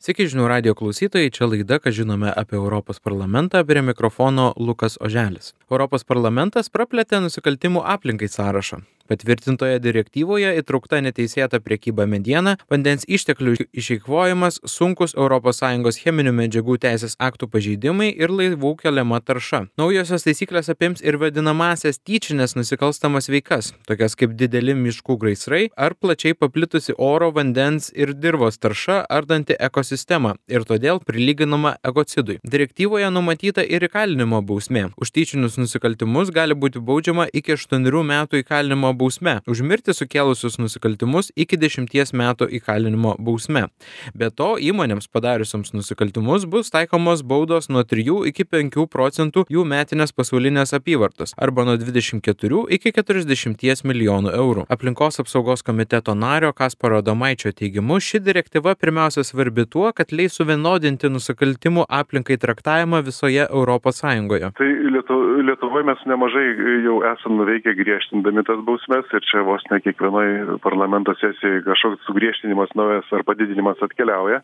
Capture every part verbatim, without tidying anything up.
Sveiki žinių radijo klausytojai, čia laida, ką žinome apie Europos parlamentą, prie mikrofono Lukas Oželis. Europos parlamentas praplėtė nusikaltimų aplinkai sąrašą. Patvirtintoje direktyvoje įtraukta neteisėta prekyba mediena, vandens išteklių išeikvojimas, sunkus Europos Sąjungos cheminių medžiagų teisės aktų pažeidimai ir laivų keliama tarša. Naujosios taisyklės apims ir vadinamąsias tyčines nusikalstamas veikas, tokias kaip dideli miškų gaisrai ar plačiai paplitusi oro, vandens ir dirvos tarša ardanti ekosistemą ir todėl prilyginama ekocidui. Direktyvoje numatyta ir įkalinimo bausmė. Už tyčinius nusikaltimus gali būti baudžiama iki aštuonerių metų įkalinimo bausme, už mirtį sukėlusius nusikaltimus iki dešimties metų įkalinimo bausme. Be to, įmonėms padariusioms nusikaltimus bus taikomos baudos nuo trijų iki penkių procentų jų metinės pasaulinės apyvartos arba nuo dvidešimt keturių iki keturiasdešimties milijonų eurų. Aplinkos apsaugos komiteto nario Kasparo Adomaičio teigimu, ši direktyva pirmiausia svarbi tuo, kad leis suvienodinti nusikaltimų aplinkai traktavimą visoje Europos Sąjungoje. Tai Lietuvoje mes nemažai jau esam nuveikę griežtindami tas bausmes ir čia vos ne kiekvienoj parlamento sesijoje kažkoks sugriežtinimas naujas ar padidinimas atkeliauja.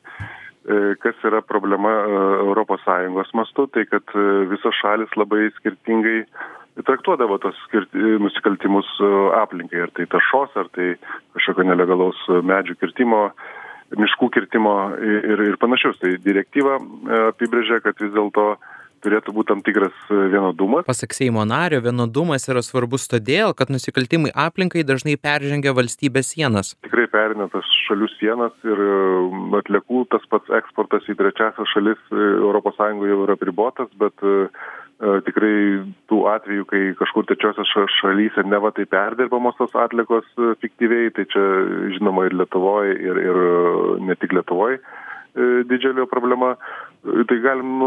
Kas yra problema Europos Sąjungos mastu, tai kad visos šalis labai skirtingai traktuodavo tos skirti, nusikaltimus aplinkai, ar tai taršos, ar tai kažkokio nelegalaus medžių kirtimo, miškų kirtimo ir, ir panašius. Tai direktyva apibrėžia, kad vis dėlto turėtų būti tam tikras vienodumas. Pasak Seimo nario, vienodumas yra svarbus todėl, kad nusikaltimai aplinkai dažnai peržengia valstybės sienas. Tikrai perina tas šalių sienas ir atliekų tas pats eksportas į trečiasias šalis Europos Sąjungoje jau yra apribotas, bet tikrai tų atvejų, kai kažkur trečiosios šalyse neva tai perdirbamos tos atliekos fiktyviai, tai čia žinoma ir Lietuvoje, ir, ir ne tik Lietuvoje didžiulio problema. Tai galim, nu,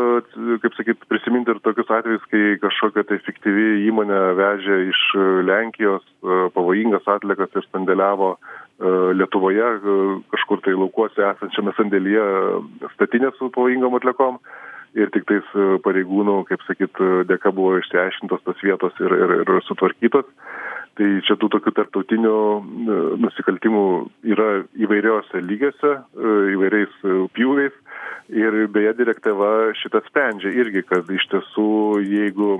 kaip sakyt, prisiminti ir tokius atvejus, kai kažkokia tai fiktyvi įmonė vežė iš Lenkijos pavojingas atliekas ir sandėliavo Lietuvoje, kažkur tai laukuose esančiame sandėlyje statinės su pavojingom atliekom. Ir tik tais pareigūnų, kaip sakyt, dėka buvo išsiaiškintos tos vietos ir, ir, ir sutvarkytos. Tai čia tų tokių tarptautinių nusikaltimų yra įvairiose lygiuose, įvairiais pjūviais. Ir beje, direktyva šitą sprendžia irgi, kad iš tiesų, jeigu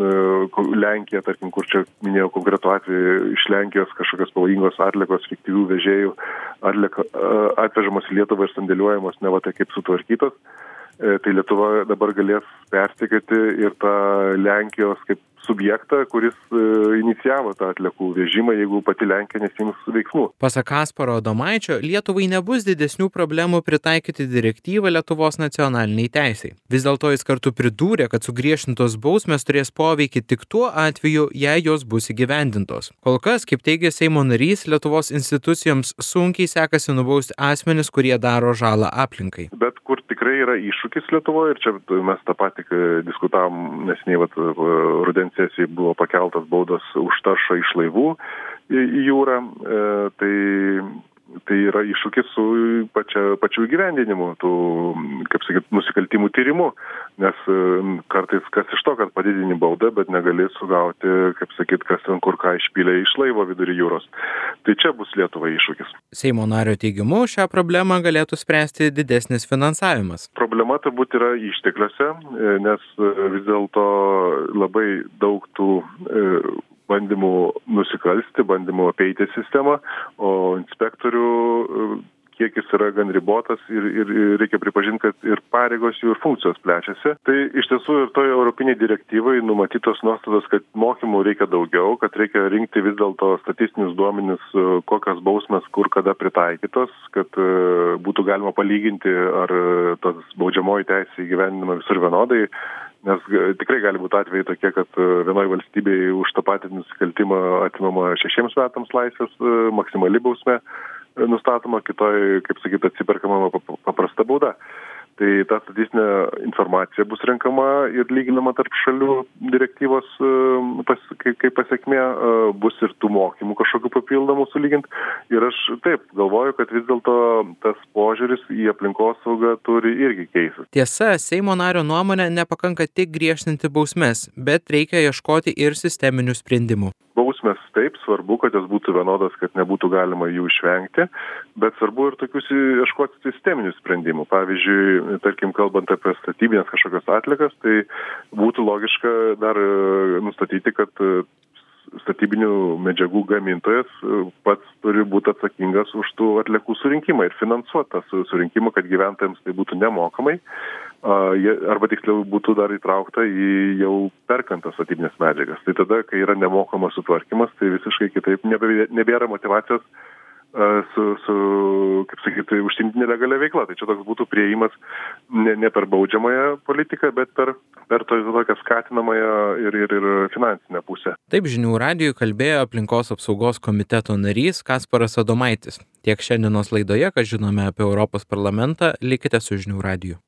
Lenkija, tarkim, kur čia minėjau konkretų atveju, iš Lenkijos kažkokios pavojingos atliekos fiktyvių vežėjų atlieka, atvežamos į Lietuvą ir sandėliuojamos neva tai kaip sutvarkytos, tai Lietuva dabar galės persekioti ir tą Lenkijos kaip subjektą, kuris inicijavo tą atliekų vežimą, jeigu pati Lenkija nesiims veiksmų. Pasak Kasparo Adomaičio, Lietuvai nebus didesnių problemų pritaikyti direktyvą Lietuvos nacionaliniai teisei. Vis dėlto jis kartu pridūrė, kad sugriežtintos bausmės turės poveikį tik tuo atveju, jei jos bus įgyvendintos. Kol kas, kaip teigia Seimo narys, Lietuvos institucijoms sunkiai sekasi nubausti asmenis, kurie daro žalą aplinkai. Bet kur tikrai yra iššūkis Lietuvoje, ir čia mes tą patį diskutavom neseniai, vat, rudens sesijai buvo pakeltas baudos už taršą iš laivų į jūrą, e, tai, tai yra iššūkis su pačia, pačiu įgyvendinimu, tų, kaip sakyt, nusikaltimų tyrimu, nes kartais kas iš to, kad padidini baudą, bet negali sugauti, kaip sakyt, kas ten kur ką išpylė iš laivo vidury jūros. Tai čia bus Lietuvai iššūkis. Seimo nario teigimu, šią problemą galėtų spręsti didesnis finansavimas. Problema turbūt yra ištekliuose, nes vis dėlto labai daug tų bandymų nusikalsti, bandymų apeiti sistemą, o inspektorių kiekis yra gan ribotas ir, ir reikia pripažinti, kad ir pareigos jų ir funkcijos plečiasi. Tai iš tiesų ir toje europinėje direktyvoje numatytos nuostatos, kad mokymų reikia daugiau, kad reikia rinkti vis dėlto statistinius duomenis, kokios bausmės kur kada pritaikytos, kad būtų galima palyginti, ar tos baudžiamoji teisė įgyvendinama visur vienodai. Nes tikrai gali būti atvejai tokie, kad vienoje valstybėje už tą patį nusikaltimą atimama šešiems metams laisvės maksimali bausmė nustatoma, kitoj, kaip sakyt, atsiperkama paprasta bauda. Tai ta statistinė informacija bus renkama ir lyginama tarp šalių direktyvos, pas, kaip pasiekmė, bus ir tų mokymų kažkokių papildomų sulygint. Ir aš taip galvoju, kad vis dėlto tas požiūris į aplinkosaugą turi irgi keistis. Tiesa, Seimo nario nuomonė nepakanka tik griežtinti bausmes, bet reikia ieškoti ir sisteminių sprendimų. bausmės taip, svarbu, kad jos būtų vienodas, kad nebūtų galima jų išvengti, bet svarbu ir tokius ieškoti sisteminių sprendimų. Pavyzdžiui, tarkim, kalbant apie statybinės kažkokias atlikas, tai būtų logiška dar nustatyti, kad statybinių medžiagų gamintojas pats turi būti atsakingas už tų atliekų surinkimą ir finansuoti tą surinkimą, kad gyventojams tai būtų nemokamai, arba tiksliau būtų dar įtraukta į jau perkantas statybinės medžiagas. Tai tada, kai yra nemokamas sutvarkymas, tai visiškai kitaip nebėra motyvacijos su, su kaip sakyti, užsiimti nelegalia veikla. Tai čia toks būtų priėjimas ne, ne per baudžiamąją politiką, bet per, per to, tokią skatinamąją ir, ir, ir finansinę pusę. Taip Žinių radijui kalbėjo aplinkos apsaugos komiteto narys Kasparas Adomaitis. Tiek šiandienos laidoje, ką žinome apie Europos parlamentą, likite su Žinių radiju.